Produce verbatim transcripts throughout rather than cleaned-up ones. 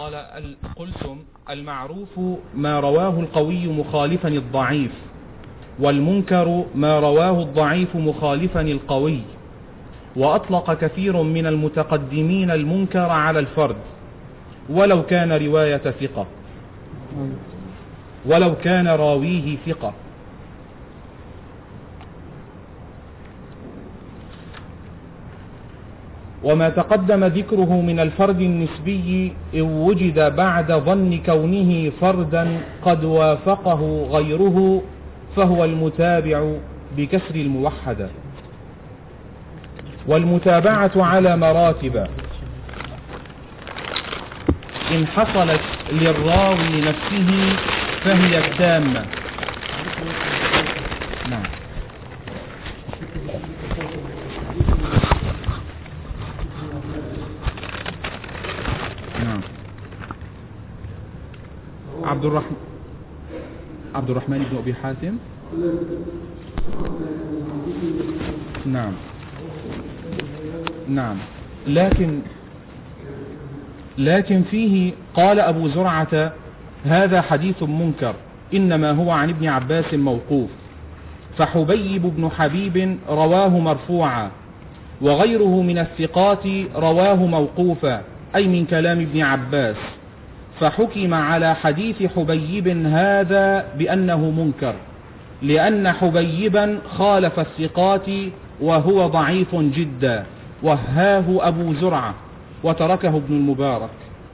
قال قلتم المعروف ما رواه القوي مخالفا الضعيف، والمنكر ما رواه الضعيف مخالفا القوي. وأطلق كثير من المتقدمين المنكر على الفرد ولو كان رواية ثقة ولو كان راويه ثقة. وما تقدم ذكره من الفرد النسبي إن وجد بعد ظن كونه فردا قد وافقه غيره فهو المتابع بكسر الموحدة. والمتابعة على مراتب: إن حصلت للراوي نفسه فهي التامة. نعم. نعم. عبد الرحمن عبد الرحمن بن أبي حاتم. نعم. نعم. لكن لكن فيه قال أبو زرعة: هذا حديث منكر، إنما هو عن ابن عباس موقوف. فحبيب بن حبيب رواه مرفوعا، وغيره من الثقات رواه موقوفا، أي من كلام ابن عباس. فحكم على حديث حبيب هذا بأنه منكر، لأن حبيبا خالف الثقات وهو ضعيف جدا، وهاه أبو زرعة وتركه ابن المبارك.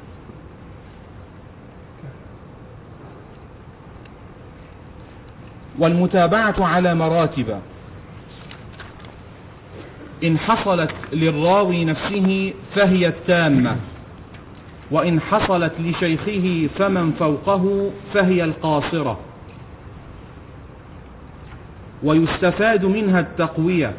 والمتابعة على مراتب: إن حصلت للراوي نفسه فهي التامة، وإن حصلت لشيخه فمن فوقه فهي القاصرة. ويستفاد منها التقوية.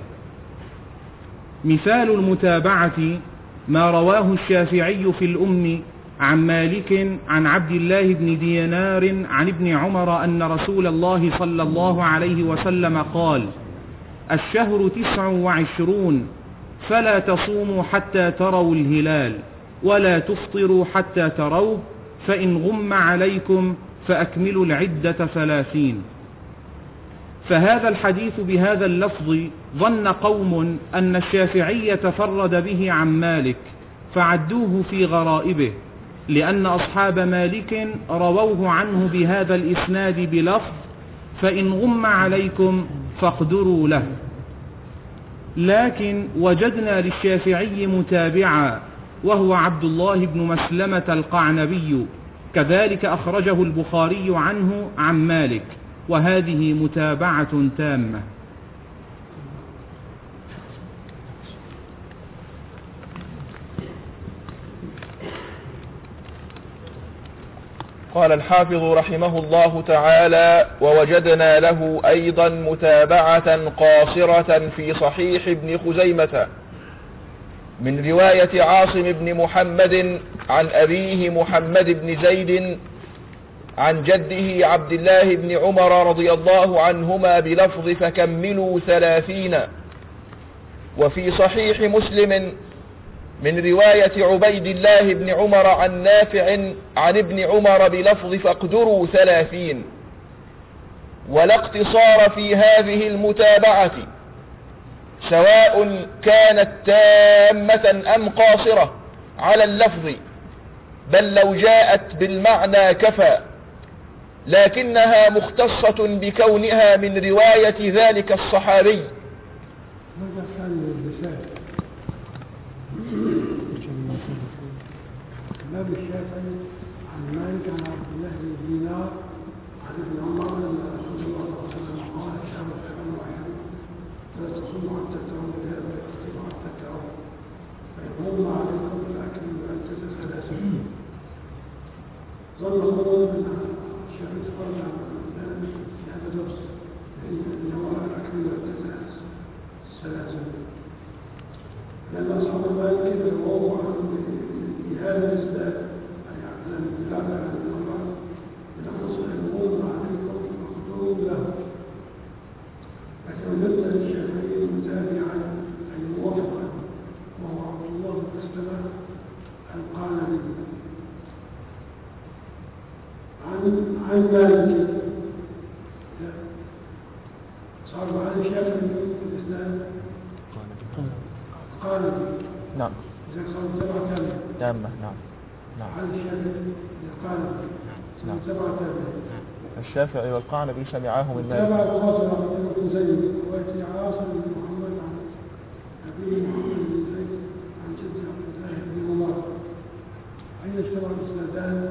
مثال المتابعة ما رواه الشافعي في الأم عن مالك عن عبد الله بن دينار عن ابن عمر أن رسول الله صلى الله عليه وسلم قال: الشهر تسع وعشرون، فلا تصوموا حتى تروا الهلال، ولا تفطروا حتى تروه، فإن غم عليكم فأكملوا العدة ثلاثين. فهذا الحديث بهذا اللفظ ظن قوم أن الشافعي تفرد به عن مالك فعدوه في غرائبه، لأن أصحاب مالك رووه عنه بهذا الإسناد بلفظ: فإن غم عليكم فاقدروا له. لكن وجدنا للشافعي متابعا وهو عبد الله بن مسلمة القعنبي، كذلك أخرجه البخاري عنه عن مالك، وهذه متابعة تامة. قال الحافظ رحمه الله تعالى: ووجدنا له أيضا متابعة قاصرة في صحيح ابن خزيمة من رواية عاصم بن محمد عن أبيه محمد بن زيد عن جده عبد الله بن عمر رضي الله عنهما بلفظ: فكملوا ثلاثين. وفي صحيح مسلم من رواية عبيد الله بن عمر عن نافع عن ابن عمر بلفظ: فاقدروا ثلاثين. ولا اقتصار في هذه المتابعة، سواء كانت تامة أم قاصرة، على اللفظ، بل لو جاءت بالمعنى كفى، لكنها مختصة بكونها من رواية ذلك الصحابي. باب الشافعي عن مالك عن عبد الله بن دينار عن ابن عمر ان رسول الله صلى الله عليه وسلم قال: الشهر سبع وعشرون، فلا تصوموا حتى تروا الهلال ولا تفطروا حتى تروا، فإن غم عليكم فأكملوا العدة ثلاثين. ظن قوم ان الشافعي تفرد عن في هذا اللفظ، فإنه أكملوا العدة ثلاثين، لأن أصحاب مالك رواه عنه بهذا الإسناد، أي عن البلاد عن الأمر بلفظ: الغم عليكم فاقدروا له. لكن وجدنا للشافعي متابعا أي موافقا، وهو عبد الله بن مسلمة القعنبي. عن مالك صار هذا شيخ في الإسلام قال نعم إذا صار سبعة تابع تامة نعم نعم هذا الشيخ قال صار سبعة تابع الشافعي والقعنبي سمعاه من تابع مالك. الخاصر بن زيد ويأتي عاصم بن محمد عن أبيه محمد بن زيد عن جده عبد الله بن عمر أين اجتمع الإسنادان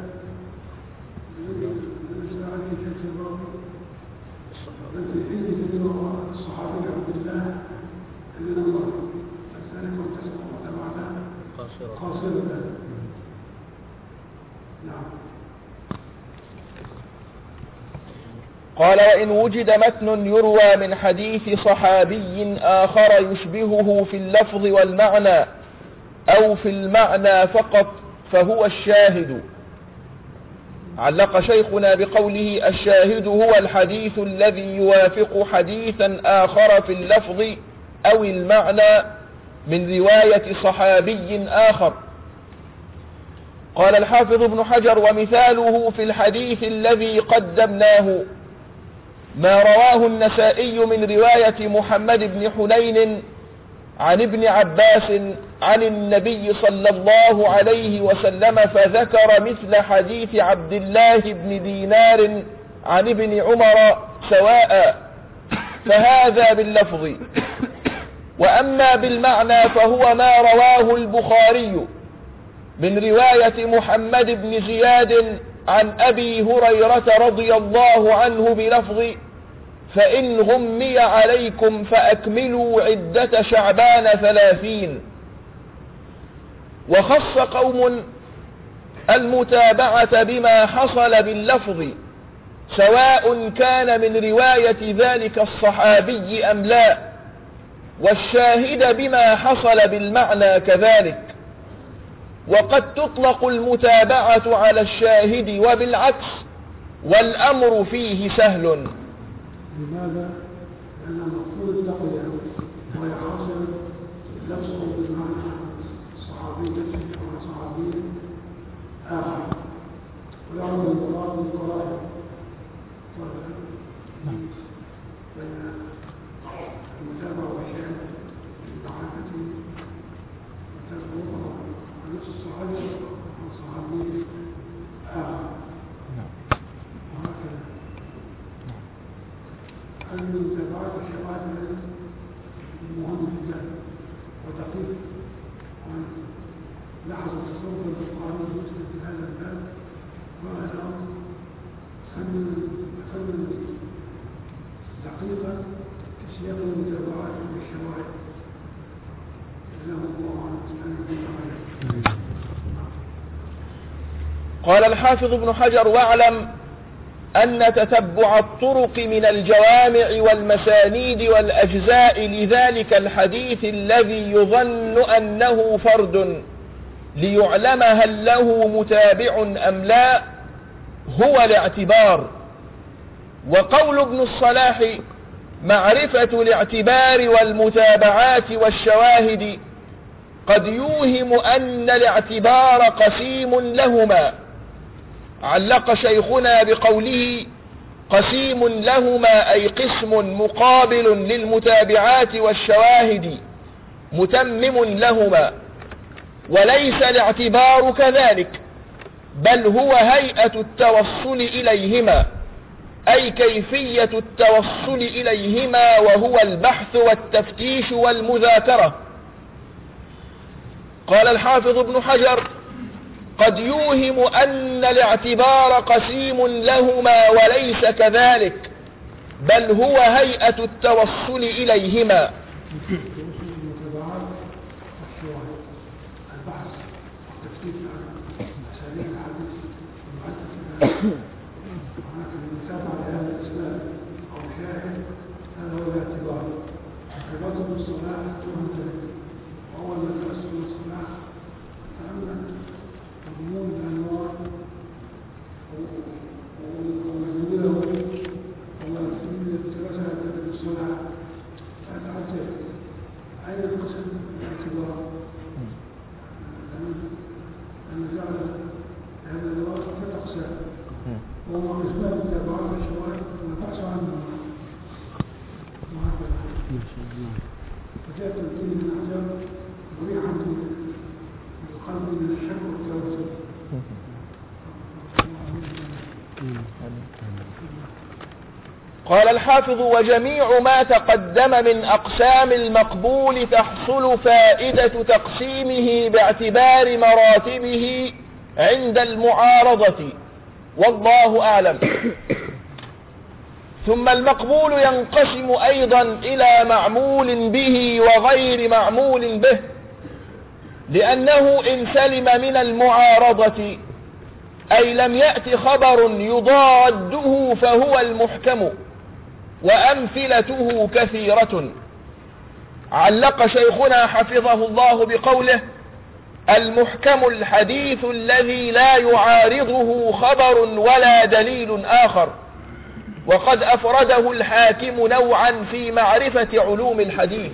نزل عليه شيخ الراوي الذي فيه ذكر الصحابي عبد الله بن عمر فذلك منتسب وتبعنا قاصرة. نعم. قال وإن وجد متن يروى من حديث صحابي آخر يشبهه في اللفظ والمعنى أو في المعنى فقط فهو الشاهد. علق شيخنا بقوله الشاهد هو الحديث الذي يوافق حديثا آخر في اللفظ أو المعنى من رواية صحابي آخر. قال الحافظ ابن حجر ومثاله في الحديث الذي قدمناه ما رواه النسائي من رواية محمد بن حنين عن ابن عباس عن النبي صلى الله عليه وسلم فذكر مثل حديث عبد الله بن دينار عن ابن عمر سواء، فهذا باللفظ. وأما بالمعنى فهو ما رواه البخاري من رواية محمد بن زياد عن أبي هريرة رضي الله عنه بلفظ فإن غمي عليكم فأكملوا عدة شعبان ثلاثين. وخص قوم المتابعة بما حصل باللفظ سواء كان من رواية ذلك الصحابي أم لا، والشاهد بما حصل بالمعنى كذلك. وقد تطلق المتابعة على الشاهد وبالعكس، والأمر فيه سهل. لماذا؟ لأن المفروض التقوية وهي حاصل لفظه بالمعنى صحابي أو صحابي آخر ويعمل المراد بالقرائن بين المتابعة والشاهد المعرفة وتذكر نفس الصحابي أو صحابي آخر وهكذا. المتابعات والشواهد مهم جدا ودقيق، لاحظ تصور البخاري ومسلم في هذا الباب وهذا فن فن دقيقا في سياق المتابعات والشواهد. جزاه الله عنه. قال الحافظ ابن حجر واعلم أن تتبع الطرق من الجوامع والمسانيد والأجزاء لذلك الحديث الذي يظن أنه فرد ليعلم هل له متابع أم لا هو الاعتبار. وقول ابن الصلاح معرفة الاعتبار والمتابعات والشواهد قد يوهم أن الاعتبار قسيم لهما. علق شيخنا بقوله قسيم لهما أي قسم مقابل للمتابعات والشواهد متمم لهما، وليس الاعتبار كذلك، بل هو هيئة التوصل إليهما، أي كيفية التوصل إليهما، وهو البحث والتفتيش والمذاكرة. قال الحافظ ابن حجر قد يوهم أن الاعتبار قسيم لهما وليس كذلك، بل هو هيئة التوصل إليهما. قال الحافظ: وجميع ما تقدم من أقسام المقبول تحصل فائدة تقسيمه باعتبار مراتبه عند المعارضة، والله أعلم. ثم المقبول ينقسم أيضا إلى معمول به وغير معمول به، لأنه إن سلم من المعارضة أي لم يأت خبر يضاده فهو المحكم، وأمثلته كثيرة. علق شيخنا حفظه الله بقوله: المحكم الحديث الذي لا يعارضه خبر ولا دليل آخر، وقد أفرده الحاكم نوعا في معرفة علوم الحديث.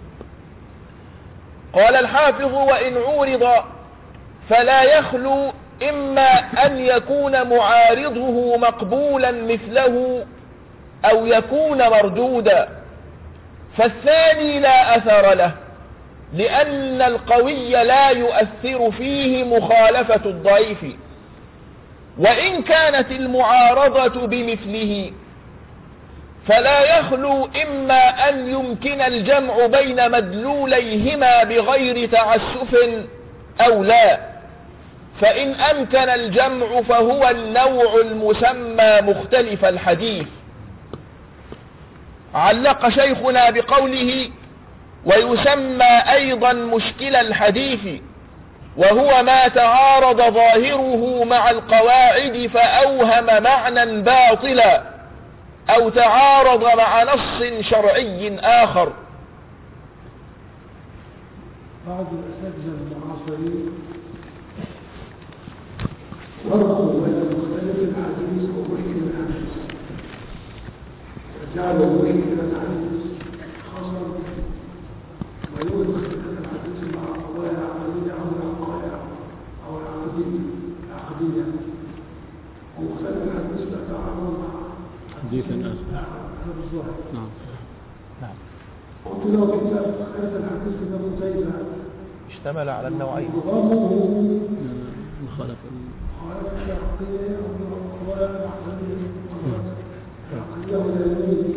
قال الحافظ: وإن عورض فلا يخلو إما أن يكون معارضه مقبولا مثله أو يكون مردودا، فالثاني لا أثر له، لأن القوي لا يؤثر فيه مخالفة الضعيف. وإن كانت المعارضة بمثله فلا يخلو إما أن يمكن الجمع بين مدلوليهما بغير تعسف أو لا، فإن أمكن الجمع فهو النوع المسمى مختلف الحديث. علق شيخنا بقوله: ويسمى أيضا مشكل الحديث، وهو ما تعارض ظاهره مع القواعد فأوهم معنى باطلا أو تعارض مع نص شرعي آخر. بعض الأساتذة المعاصرين فرقوا بين مختلف الحديث ومشكل الحديث، وجعلوا مشكل الحديث خاصا ويوجد مختلف الحديث مع قضايا عقدية أو العقايا أو العقدية العقدية، ومختلف الحديث تتعارض مع حديث آخر. نعم نعم. قلت له كتاب خير الحديث كتاب منتهى اشتمل على النوعين. مخالفة مخالفة العقدية أو القضايا العقدية العقدية والعلمية.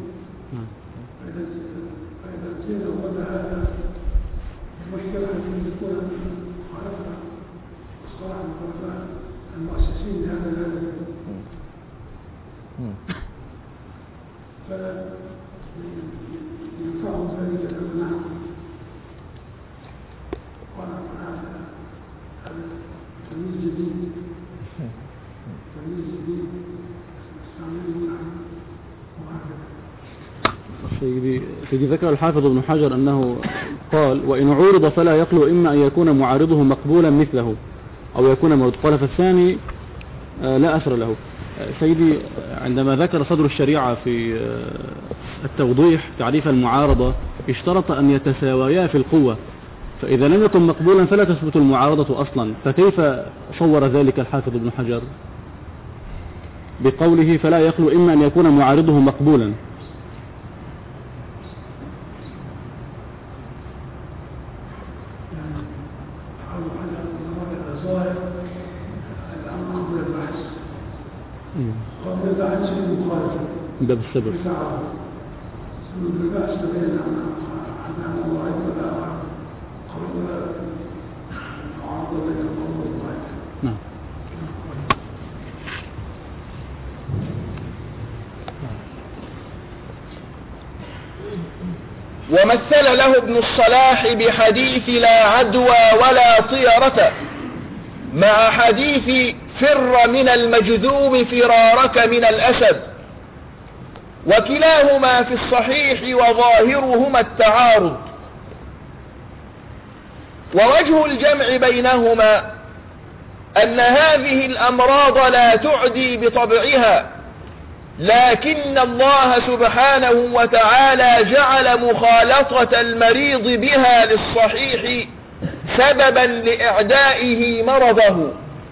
فإذا زين وضع هذا المشكلة التي تكون مخالفة مصطلح مخالفة المؤسسين لهذا العلم، فلا ينفعهم ذلك الأبناء. ونحن هذا تمييز جديد تمييز جديد نستعمله نحن وهكذا. سيدي سيدي ذكر الحافظ ابن حجر أنه قال: وإن عورض فلا يخلو إما أن يكون معارضه مقبولا مثله أو يكون مرد. قال: فالثاني لا أثر له. سيدي عندما ذكر صدر الشريعة في التوضيح تعريف المعارضة اشترط أن يتساويا في القوة، فإذا لم يكن مقبولا فلا تثبت المعارضة أصلا، فكيف صور ذلك الحافظ ابن حجر بقوله فلا يخلو إما أن يكون معارضه مقبولا؟ قبل البحث في المخالفة باب السبب. ثم البحث بين عن الموعد ولا قبل المعارضة بين القوم والموعد. نعم. ومثل له ابن الصلاح بحديث لا عدوى ولا طيرة مع حديث فر من المجذوم فرارك من الأسد، وكلاهما في الصحيح وظاهرهما التعارض. ووجه الجمع بينهما أن هذه الأمراض لا تعدي بطبعها، لكن الله سبحانه وتعالى جعل مخالطة المريض بها للصحيح سببا لإعدائه مرضه،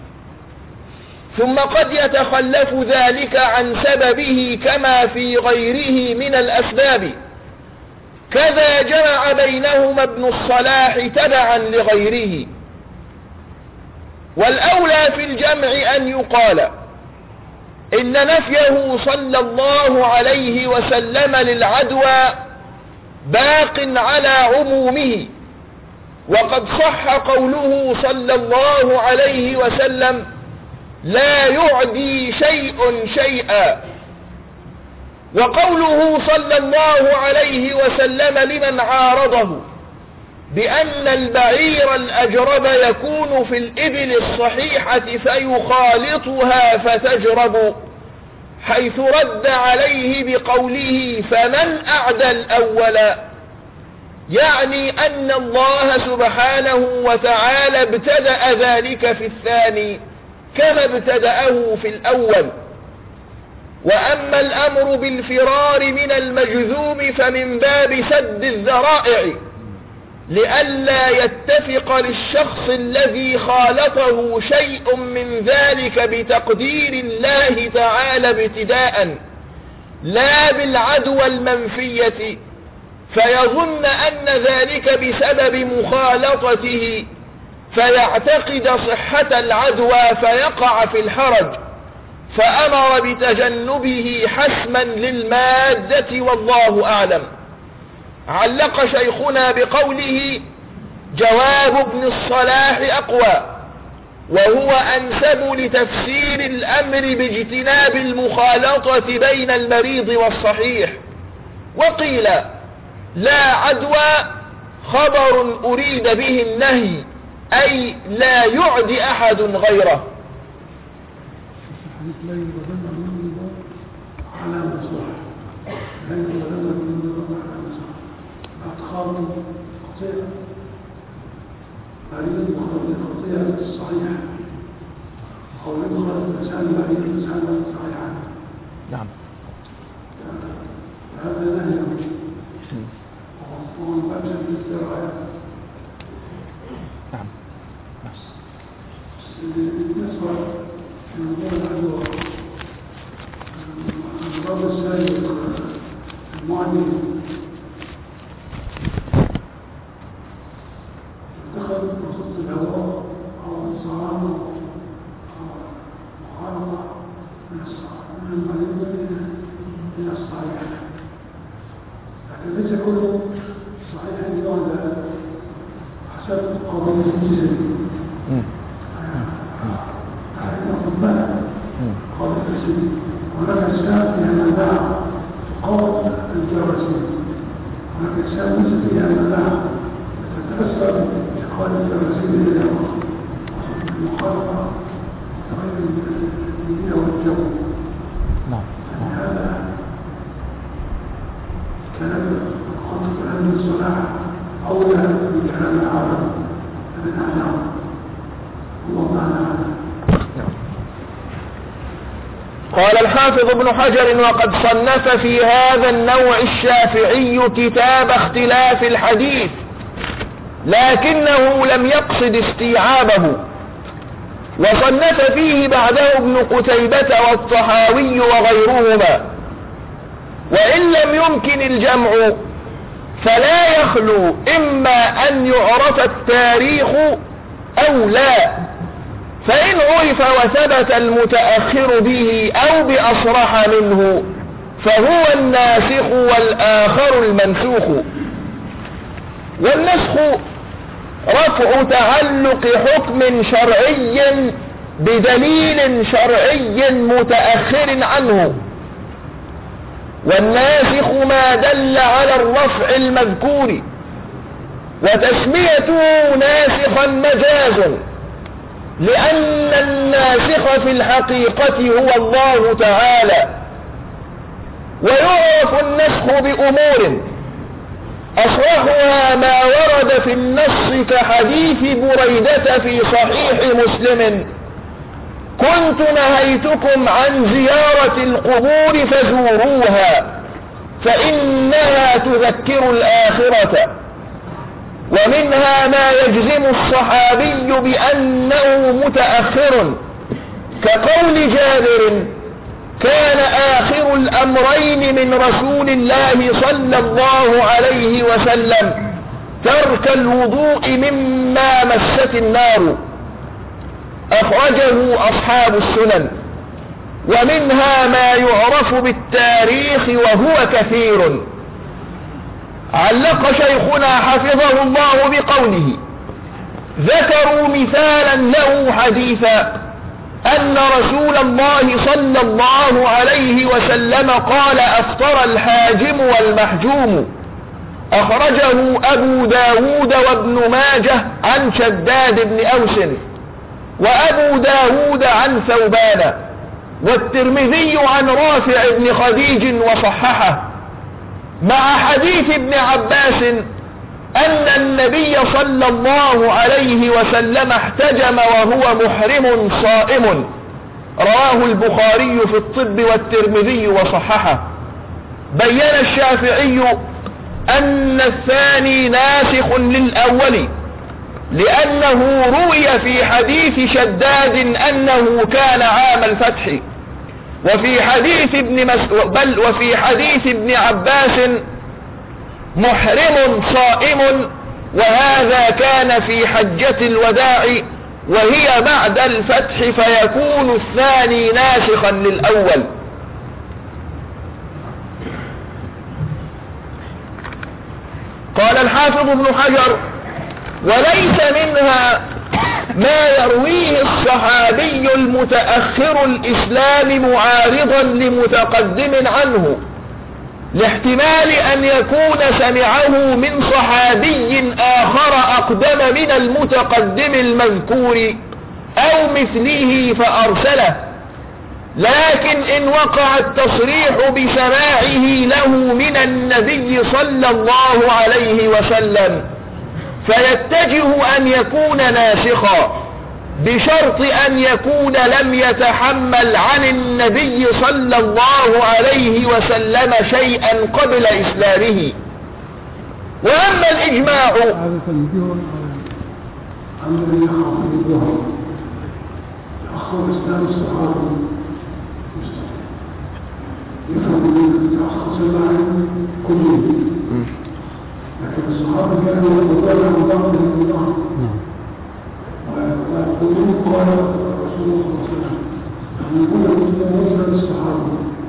ثم قد يتخلف ذلك عن سببه كما في غيره من الأسباب. كذا جمع بينهما ابن الصلاح تبعا لغيره. والأولى في الجمع أن يقال إن نفيه صلى الله عليه وسلم للعدوى باق على عمومه، وقد صح قوله صلى الله عليه وسلم: لا يعدي شيء شيئا. وقوله صلى الله عليه وسلم لمن عارضه بأن البعير الأجرب يكون في الإبل الصحيحة فيخالطها فتجرب، حيث رد عليه بقوله: فمن أعدى الأول، يعني أن الله سبحانه وتعالى ابتدأ ذلك في الثاني كما ابتدأه في الأول. وأما الأمر بالفرار من المجذوم فمن باب سد الذرائع، لئلا يتفق للشخص الذي خالطه شيء من ذلك بتقدير الله تعالى ابتداء، لا بالعدوى المنفية، فيظن أن ذلك بسبب مخالطته فيعتقد صحة العدوى فيقع في الحرج، فأمر بتجنبه حسما للمادة، والله أعلم. علق شيخنا بقوله: جواب ابن الصلاح أقوى، وهو أنسب لتفسير الأمر باجتناب المخالطة بين المريض والصحيح. وقيل: لا عدوى خبر أريد به النهي، أي لا يعدي أحد غيره. نعم. هذا نهي ومن باب الاستراحة. نعم. بالنسبة لموضوع العدوى، الباب الثاني المعدل دخل بخصوص الهواء أو الصرام أو مخالطة من المريض إلى الصحيح، لكن ليس كله صحيح اليوم حسب قوانين الجسم. قال الجسم هناك أجسام فيها مناعة تقاوم الجراثيم، هناك أجسام ليس فيها مناعة تتأثر بانتقال الجراثيم إلى المخالطة غير البيئة والجو. هذا كلام خطة أهل الصلاح أولى بكلام العرب من أعلام. الله تعالى. قال الحافظ ابن حجر: وقد صنف في هذا النوع الشافعي كتاب اختلاف الحديث، لكنه لم يقصد استيعابه، وصنف فيه بعده ابن قتيبة والطحاوي وغيرهما. وإن لم يمكن الجمع فلا يخلو إما أن يعرف التاريخ أو لا، فإن عرف وثبت المتأخر به أو بأصرح منه فهو الناسخ والآخر المنسوخ. والنسخ رفع تعلق حكم شرعي بدليل شرعي متأخر عنه، والناسخ ما دل على الرفع المذكور، وتسميته ناسخا مجاز، لأن الناسخ في الحقيقة هو الله تعالى. ويعرف النسخ بأمور أصرحها ما ورد في النص كحديث بريدة في صحيح مسلم: كنت نهيتكم عن زيارة القبور فزوروها فإنها تذكر الآخرة. ومنها ما يجزم الصحابي بأنه متأخر، كقول جابر: كان آخر الأمرين من رسول الله صلى الله عليه وسلم ترك الوضوء مما مست النار، أخرجه أصحاب السنن. ومنها ما يعرف بالتاريخ وهو كثير. علق شيخنا حفظه الله بقوله: ذكروا مثالا له حديثا أن رسول الله صلى الله عليه وسلم قال: أفطر الحاجم والمحجوم. أخرجه أبو داود وابن ماجه عن شداد بن أوس، وأبو داود عن ثوبان، والترمذي عن رافع بن خديج وصححه، مع حديث ابن عباس أن النبي صلى الله عليه وسلم احتجم وهو محرم صائم، رواه البخاري في الطب والترمذي وصححه. بين الشافعي أن الثاني ناسخ للأول، لأنه روي في حديث شداد أنه كان عام الفتح، وفي حديث ابن مس... بل وفي حديث ابن عباس محرم صائم، وهذا كان في حجة الوداع وهي بعد الفتح، فيكون الثاني ناسخا للأول. قال الحافظ ابن حجر: وليس منها ما يرويه الصحابي المتأخر الإسلام معارضا لمتقدم عنه، لاحتمال أن يكون سمعه من صحابي آخر أقدم من المتقدم المذكور أو مثله فأرسله، لكن إن وقع التصريح بسماعه له من النبي صلى الله عليه وسلم فيتجه أن يكون ناسخا، بشرط أن يكون لم يتحمل عن النبي صلى الله عليه وسلم شيئا قبل إسلامه. وأما الإجماع أخر إسلام الصحابة يفهم من تأخر سماعهم كلهم، لكن الصحابة كانوا يقولون مضامن المضامن، ويقولون قال رسول الله صلى الله عليه وسلم، يقولون مسلم الصحابة،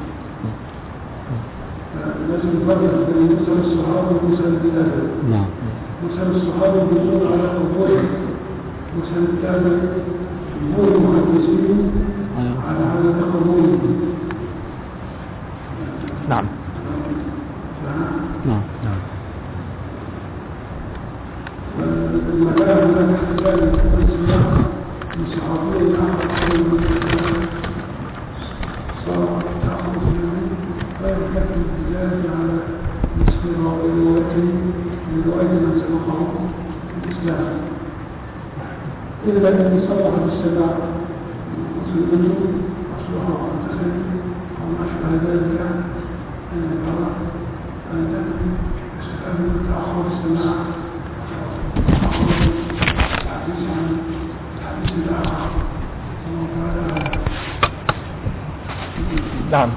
لازم نفرق بين مسلم الصحابة ومسلم التابع. مسلم الصحابة يقولون على قبول مسلم التابع قبول المحدثين على هذا قبول. نعم نعم نعم. المكان الذي احتاج الاسلام من صحابي اخر صار تاخذ لا يكفي الزياده على نصف روايته من روايه من سبقه في الاسلام، الا ان يصرح بالسماع وصل منه اصلها وانتخب او ما اشبه ذلك، ان يرى ان يستفاد من تاخر السماع نعم.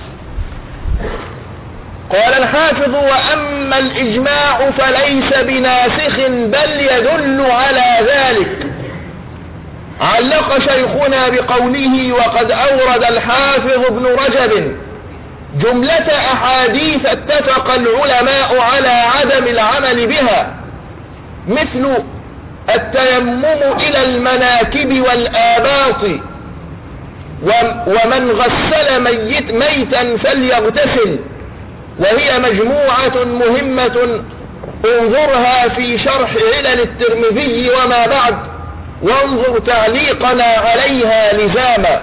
قال الحافظ: وأما الإجماع فليس بناسخ بل يدل على ذلك. علق شيخنا بقوله: وقد أورد الحافظ ابن رجب جملة أحاديث اتفق العلماء على عدم العمل بها، مثل التيمم إلى المناكب والآباط، ومن غسل ميت ميتا فليغتسل، وهي مجموعة مهمة انظرها في شرح علل الترمذي وما بعد، وانظر تعليقنا عليها لزاما.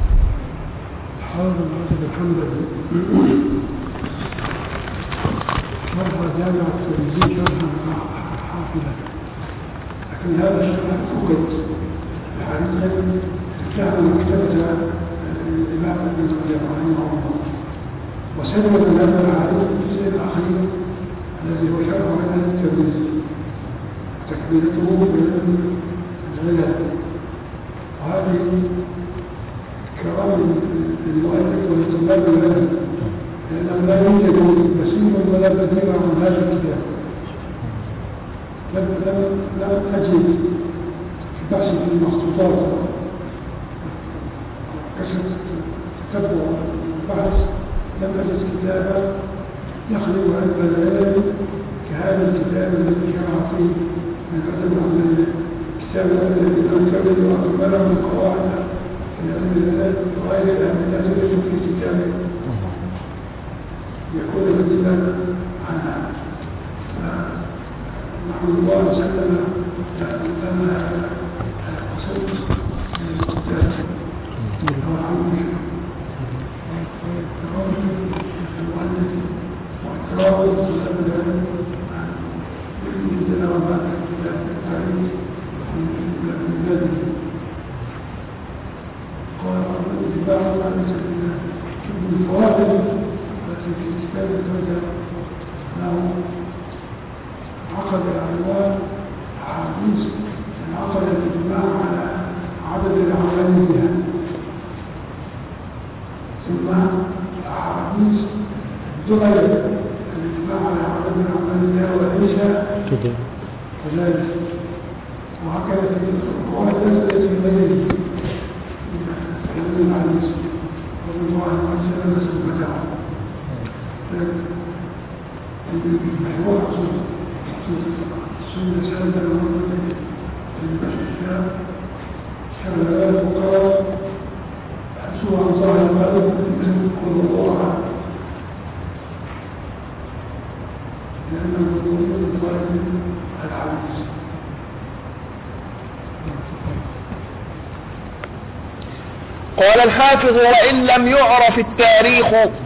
لكن هذا الشرح فقد الحديث كان مكتبة الإمام ابن القيم رحمه الله، وسلم من هذا الحديث في الجزء الأخير الذي هو شرح على الترمذي تكملته بالغلال، وهذه كرام للمؤلف والاهتمام له، لأنه لا يوجد مسير ولا بديل عن هذا الكتاب. لم لم أجد في بحث في المخطوطات كشفت تبع البحث لم أجد كتابا يخلو عن البيان كهذا الكتاب الذي شرع فيه من عدم عمل كتاب الذي أنكره وأكمله من قواعد غير الأهمية التي في كتابه يكون بدلا عنها. نحن الله سلم لنا الخصوص من الكتاب والعمل المؤلف واعتراض الأبدان عن الجنوبات التاريخ من بلده. قال الاتباع عن سبيل الفوائد التي في كتاب التوجه له عقد العنوان أحاديث عقد الاجتماع على عدد الأعمال بها، ثم أحاديث دعي الاجتماع على عدد الأعمال بها وليس كذلك. وهكذا في القواعد التي في المدينة يتكلم عن الناس والله عز وجل سوف تعالى المحور سنة سنة المرضى للبشر شغلات وقرار حسوا عن ظاهر المالك والوضوع لأنه يقولون الظاهر الحديث. قال الحافظ: وإن لم يعرف التاريخ.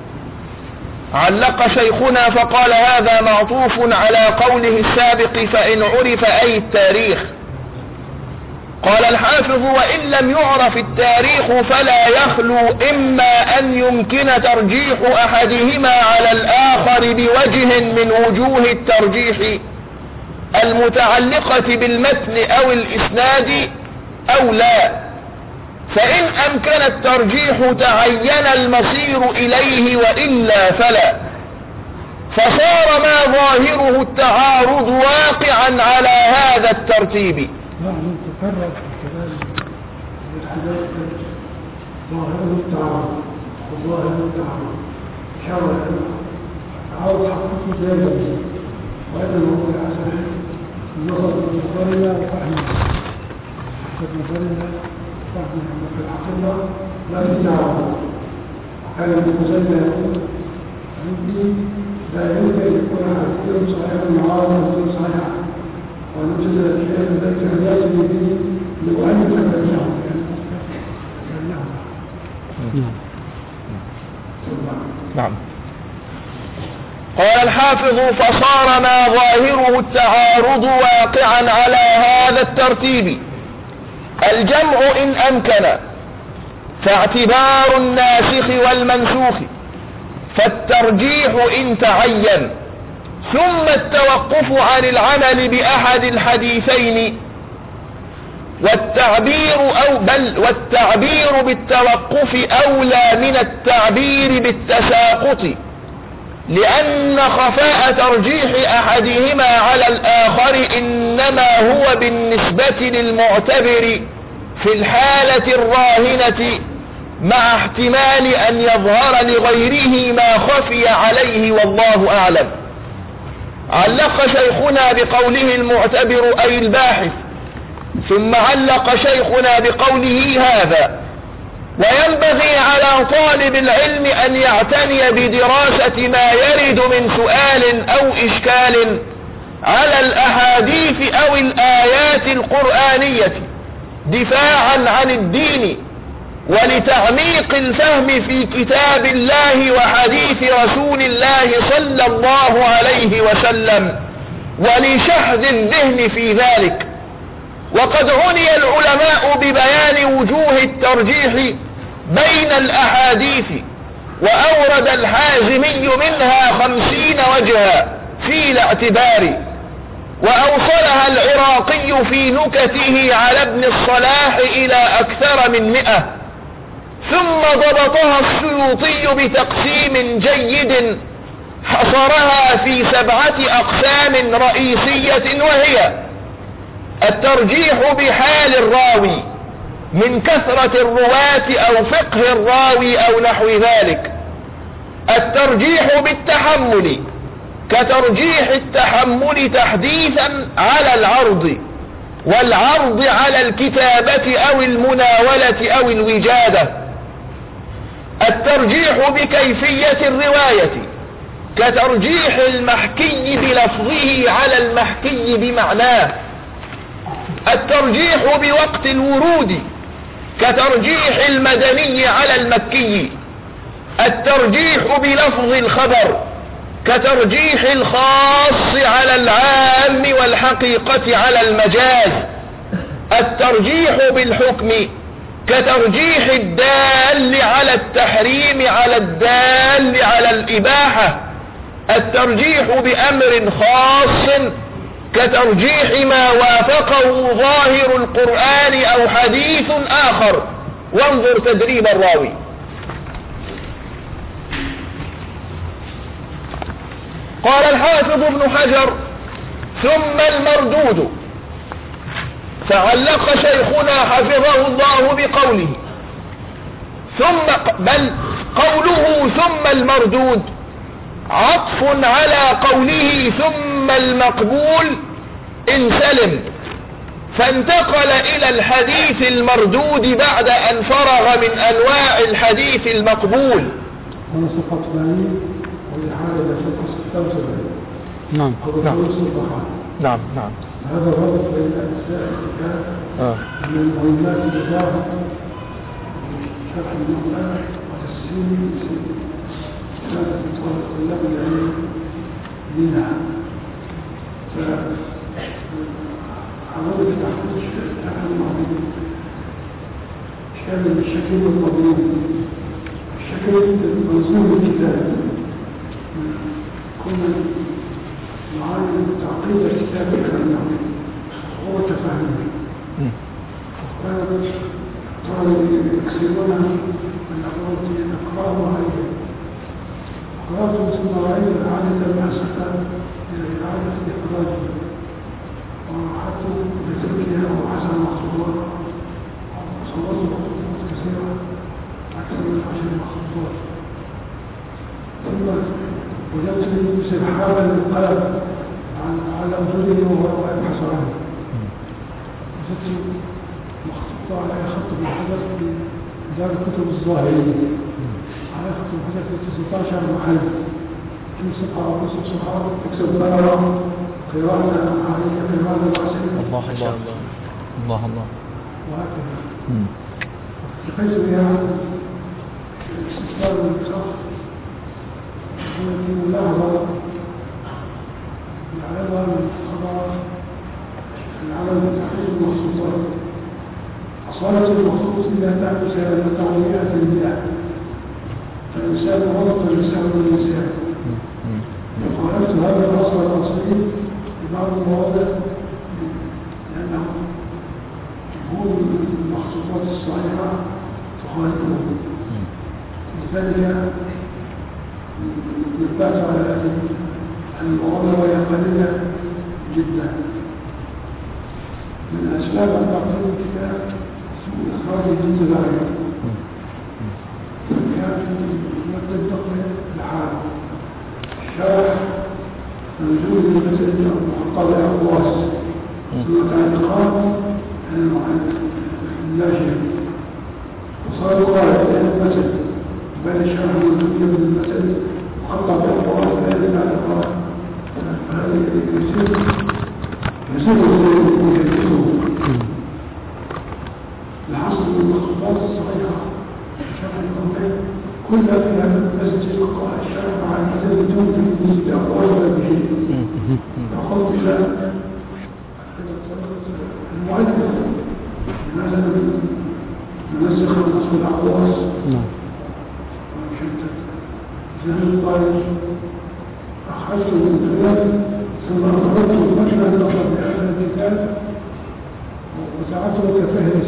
علق شيخنا فقال: هذا معطوف على قوله السابق فإن عرف أي التاريخ. قال الحافظ: وإن لم يعرف التاريخ فلا يخلو إما أن يمكن ترجيح أحدهما على الآخر بوجه من وجوه الترجيح المتعلقة بالمتن أو الإسناد أو لا، فإن أمكن الترجيح تعين المصير إليه وإلا فلا، فصار ما ظاهره التعارض واقعا على هذا الترتيب. نحن تفرق الكلام ظاهره التعارض وظاهر التعارض شرع تعارض حقيقي ذلك، وهذا هو العسل النظر نظرنا وفهمنا نظرنا فهمنا في الحقيقة لا يتعارض. كان المزيد يقول عندي لا يمكن يكون حديث صحيح معارض حديث صحيح، ونجد الشيء الذي يجب به لأن تبناه نعم. قال الحافظ: فصار ما ظاهره التعارض واقعا على هذا الترتيب الجمع إن أمكن، فاعتبار الناسخ والمنسوخ، فالترجيح إن تعين، ثم التوقف عن العمل بأحد الحديثين، والتعبير أو بل والتعبير بالتوقف أولى من التعبير بالتساقط، لأن خفاء ترجيح أحدهما على الآخر إنما هو بالنسبة للمعتبر في الحالة الراهنة، مع احتمال أن يظهر لغيره ما خفي عليه والله أعلم. علق شيخنا بقوله المعتبر أي الباحث، ثم علق شيخنا بقوله هذا: وينبغي على طالب العلم أن يعتني بدراسة ما يرد من سؤال أو إشكال على الأحاديث أو الآيات القرآنية دفاعا عن الدين، ولتعميق الفهم في كتاب الله وحديث رسول الله صلى الله عليه وسلم، ولشحذ الذهن في ذلك. وقد عني العلماء ببيان وجوه الترجيح بين الأحاديث، وأورد الحازمي منها خمسين وجها في الاعتبار، وأوصلها العراقي في نكته على ابن الصلاح إلى أكثر من مئة، ثم ضبطها السيوطي بتقسيم جيد حصرها في سبعة أقسام رئيسية، وهي: الترجيح بحال الراوي، من كثرة الرواة أو فقه الراوي أو نحو ذلك. الترجيح بالتحمل كترجيح التحمل تحديثا على العرض، والعرض على الكتابة أو المناولة أو الوجادة. الترجيح بكيفية الرواية كترجيح المحكي بلفظه على المحكي بمعناه. الترجيح بوقت الورود كترجيح المدني على المكي. الترجيح بلفظ الخبر كترجيح الخاص على العام والحقيقة على المجاز. الترجيح بالحكم كترجيح الدال على التحريم على الدال على الإباحة. الترجيح بأمر خاص كترجيح ما وافقه ظاهر القرآن أو حديث آخر. وانظر تدريب الراوي. قال الحافظ ابن حجر: ثم المردود. فعلق شيخنا حفظه الله بقوله ثم، بل قوله ثم المردود عطف على قوله ثم المقبول إن سلم، فانتقل إلى الحديث المردود بعد أن فرغ من أنواع الحديث المقبول. نعم نعم نعم نعم هذا الربط بين أجزاء الكتاب من المهمات الإضافة شرح المعنى وتسليم كانت طلاب العلم منها. فعمل تحقيق التعلم كان بالشكل المطلوب، الشكل المنظوم الكتاب كنا معاني تعقيد الكتاب كأنه هو تفهم. وكانت طالب يكسرونها من أخوات أقرارها قرأت ثم رأيت عادة ما سكت إلى إعادة إخراجها وحتى بتركها وحسن مخطوطات وصورت مخطوطات كثيرة أكثر من عشر مخطوطات. ثم وجدت سرحالا للقلم على وجوده وهو يبحث عنه. وجدت مخطوطة على خط بالحدث في دار الكتب الظاهرية على خط الحدث في ستة عشر محل في صفحة ونصف صفحة تكسب ضررة قراءة عليك في هذا العصر. الله الله الله الله وهكذا بحيث بها الاستثمار والإنصاف والتي ملاحظة يعرضها من الخبرات العمل بتحقيق المخصوصات. أصالة المخصوص إذا تعبس لتعويات المئة فالإنسان غلط الإنسان والإنسان. وقالت هذا الأصل الأصلي في بعض المواضع لأنه جمهور المخصوصات الصحيحة تخالفه، لذلك نبات على هذه المواضع وهي قليلة جدا. من أسباب أن تقديم الكتاب سوء إخراج الانتظارية، كان في التقرير لحاله الشرح نزول المسجد المحطة بأقواس ثم تعليقات اللاجئ وصار قائد بين المسجد بين الشرح الموجود من المسجد محطة بأقواس بين التعليقات. فهذا يصير يصير لحصل المخطوطات الصحيحة شرح الموضوع كلها فيها مسجد وقائد الشرح مع المسجد تنتهي في بأقواس ولا بشيء. فقلت إلى المعدة لماذا ننسخ النصف الأقواس زمن الطالب أخرجته من الكلام ثم أخرجته المكنة الأخرى بأخر الكتاب وساعته كفهرس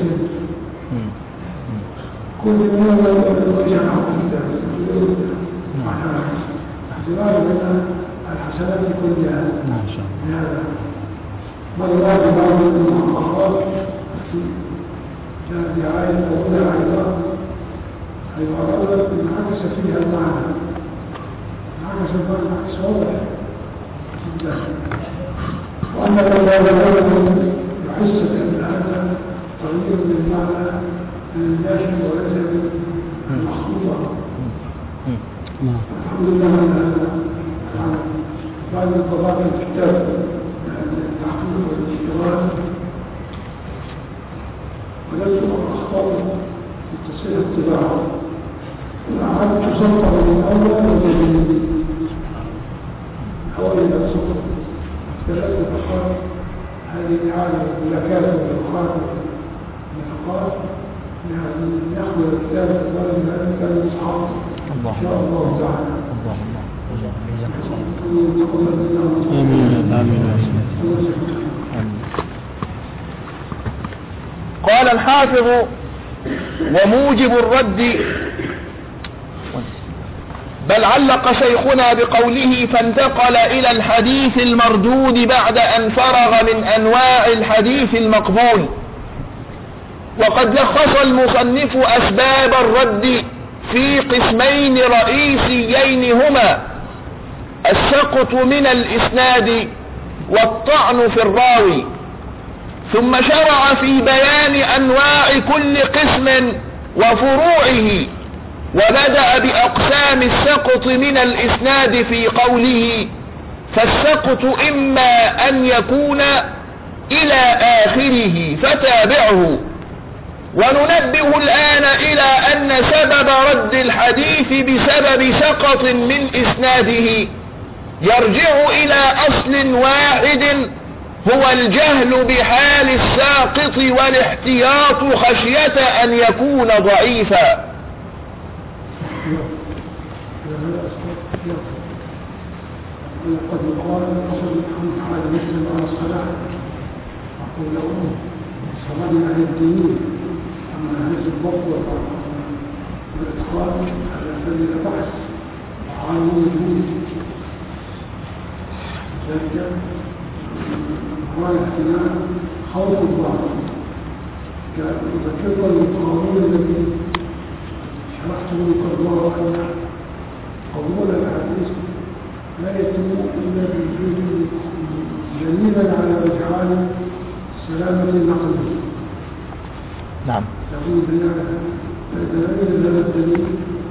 كل من يرجع عن الكتاب احترام بين الحسنات كلها بهذا بل بعض بعض المحققات هذه آية وهنا أيضا العبارة انعكس فيها المعنى، انعكس المعنى انعكس واضح جدا. وأن الله يحس بأن هذا تغيير للمعنى من الناشئ وليس المخطوطة. الحمد لله على هذا. بعد انطلاق الكتاب التحقيق والاشتغال ولست أخطأ في تصحيح الطباعة، وأعدت تصفر من أول وجديد حوالي الصفر ثلاثة دقائق. هذه إعادة ملاكات والأوقات والنفقات يعني يأخذ الكتاب الظالم ذلك المصحف إن شاء الله تعالى. آمين آمين. قال الحافظ وموجب الرد، بل علق شيخنا بقوله فانتقل إلى الحديث المردود بعد أن فرغ من أنواع الحديث المقبول. وقد لخص المصنف أسباب الرد في قسمين رئيسيين هما السقط من الإسناد والطعن في الراوي، ثم شرع في بيان أنواع كل قسم وفروعه، وبدأ بأقسام السقط من الإسناد في قوله فالسقط إما أن يكون إلى آخره فتابعه. وننبه الآن إلى أن سبب رد الحديث بسبب سقط من إسناده يرجع إلى أصل واحد هو الجهل بحال الساقط والاحتياط خشية أن يكون ضعيفا. قد يقال الرسول عن حال مسلم على الصلاة أقول له الصلاة من أهل الدين أما أهل الضبط والإتقان على سبيل البحث وعلى وجود ذلك هو الاحتمال خوف الضعف كذكر القانون الذي شرحته قبل أن قبول الحديث لا يتم إلا بوجود دليلا على رجعان سلامة النقل. نعم. يقول دليل هذا الدليل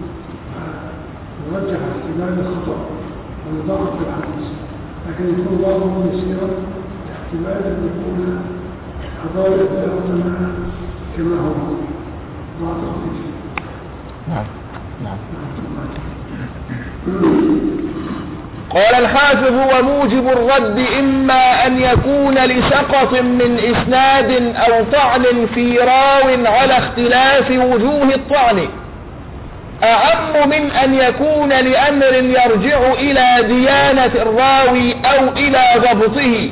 يرجح احتمال الخطأ والضعف في الحديث، لكن يكون ضعفه يسيرا احتمال أن يكون قضايا الأمر كما هو ضعف الحديث. نعم نعم. قال الحافظ وموجب الرد إما أن يكون لسقط من إسناد أو طعن في راو على اختلاف وجوه الطعن أعم من أن يكون لأمر يرجع إلى ديانة الراوي أو إلى ضبطه.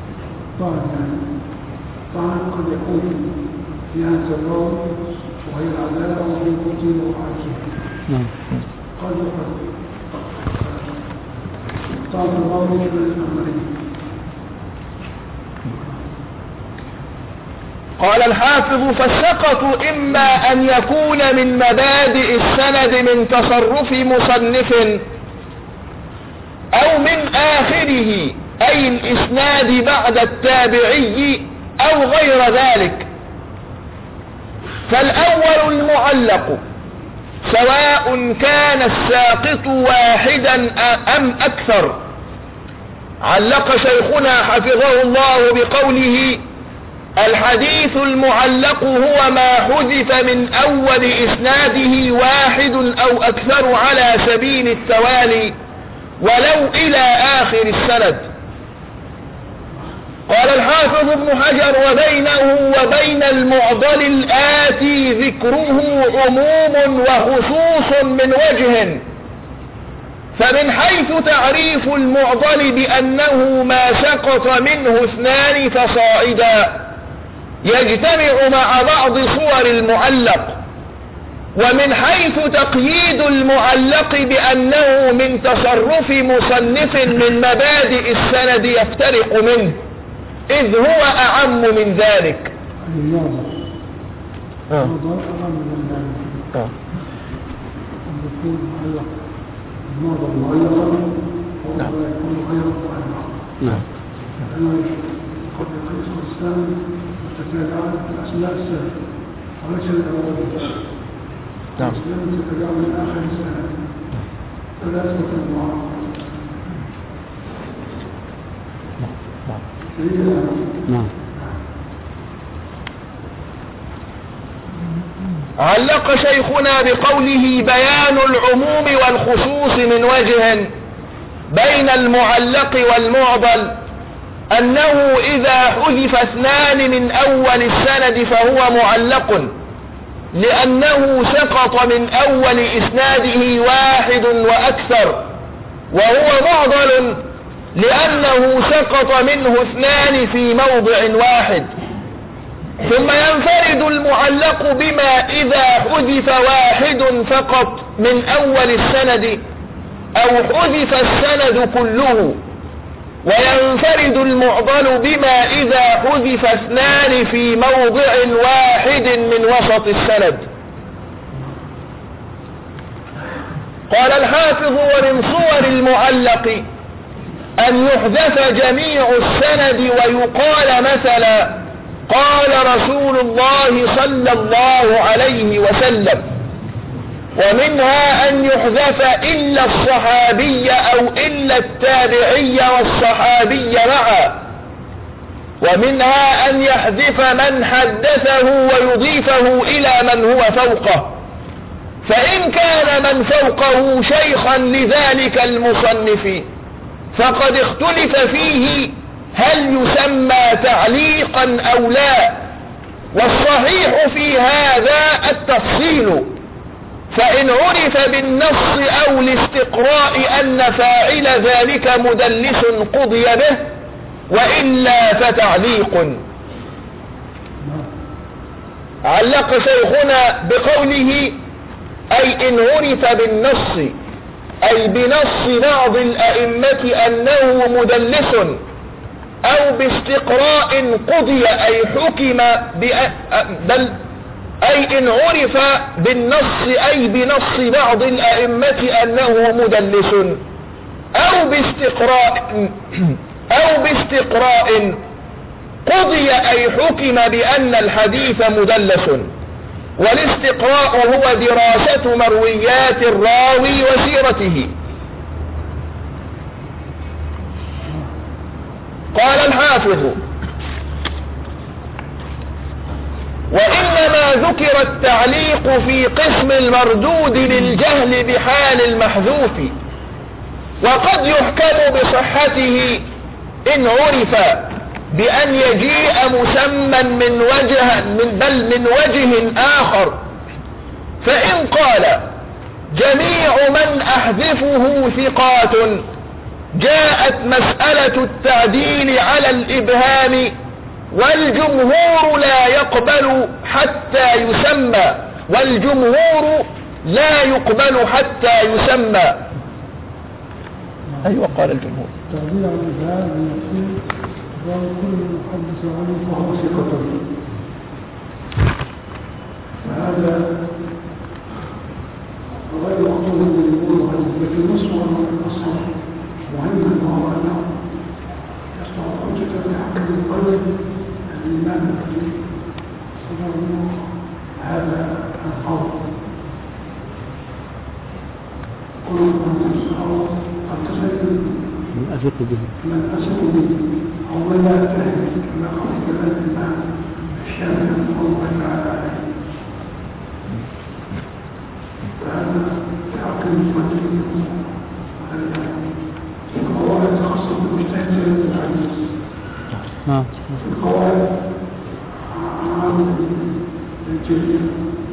طعن قد يكون ديانة الراوي وهي العدالة وهي القتل وحاكمه قد يكون قال الحافظ فالسقط إما أن يكون من مبادئ السند من تصرف مصنف أو من آخره أي الإسناد بعد التابعي أو غير ذلك. فالأول المعلق سواء كان الساقط واحدا أم أكثر. علق شيخنا حفظه الله بقوله الحديث المعلق هو ما حذف من أول إسناده واحد أو أكثر على سبيل التوالي ولو إلى آخر السند. قال الحافظ ابن حجر وبينه وبين المعضل الآتي ذكره عموم وخصوص من وجه. فمن حيث تعريف المعضل بأنه ما سقط منه اثنان فصاعدا يجتمع مع بعض صور المعلق، ومن حيث تقييد المعلق بأنه من تصرف مصنف من مبادئ السند يفترق منه إذ هو أعم من ذلك. اه الموضوع أمام من اه يكون معلق الموضوع معلقا نعم. ويكون غير معلق نعم لأنه قد يقيس الإسلام متتابعا بالأسماء السنة وليس الأول. نعم. الإسلام متتابعا من آخر السنة فلا يثبت المعارضة. نعم. علق شيخنا بقوله بيان العموم والخصوص من وجه بين المعلق والمعضل أنه إذا حذف اثنان من أول السند فهو معلق لأنه سقط من أول إسناده واحد وأكثر، وهو معضل لأنه سقط منه اثنان في موضع واحد. ثم ينفرد المعلق بما إذا حذف واحد فقط من أول السند أو حذف السند كله، وينفرد المعضل بما إذا حذف اثنان في موضع واحد من وسط السند. قال الحافظ ومن صور المعلق أن يحذف جميع السند ويقال مثلا قال رسول الله صلى الله عليه وسلم، ومنها أن يحذف إلا الصحابي أو إلا التابعي والصحابي معا، ومنها أن يحذف من حدثه ويضيفه إلى من هو فوقه، فإن كان من فوقه شيخا لذلك المصنف فقد اختلف فيه هل يسمى تعليقا أو لا، والصحيح في هذا التفصيل، فإن عرف بالنص أو الاستقراء أن فاعل ذلك مدلس قضي به، وإلا فتعليق. علق شيخنا بقوله أي إن عرف بالنص أي بنص بعض الأئمة أنه مدلس، أو باستقراء قضي أي حكم بل أي إن عرف بالنص أي بنص بعض الأئمة أنه مدلس، أو باستقراء أو باستقراء قضي أي حكم بأن الحديث مدلس. والاستقراء هو دراسة مرويات الراوي وسيرته. قال الحافظ وإنما ذكر التعليق في قسم المردود للجهل بحال المحذوف، وقد يحكم بصحته إن عرف بأن يجيء مسمى من وجه من بل من وجه آخر. فإن قال جميع من أحذفه ثقات جاءت مسألة التعديل على الإبهام، والجمهور لا يقبل حتى يسمى والجمهور لا يقبل حتى يسمى. أيوة قال الجمهور تعديل على الإبهام يقول وكل محدث عنه فهو ثقة، فهذا غير مقصود بالجمهور، لكن النص والنص مهم وهو أنه يصنع حجة في حق القلب الإيمان الذي صدر منه هذا القول. كل من تسعه قد تسأل من أثق به من أثق به أو من لا يتهم كما قال كلام الإمام الشافعي الله تعالى عليه. فهذا في حق المسلمين القواعد خاصة بالمجتهد في الحديث. نعم. القواعد عامة للجميع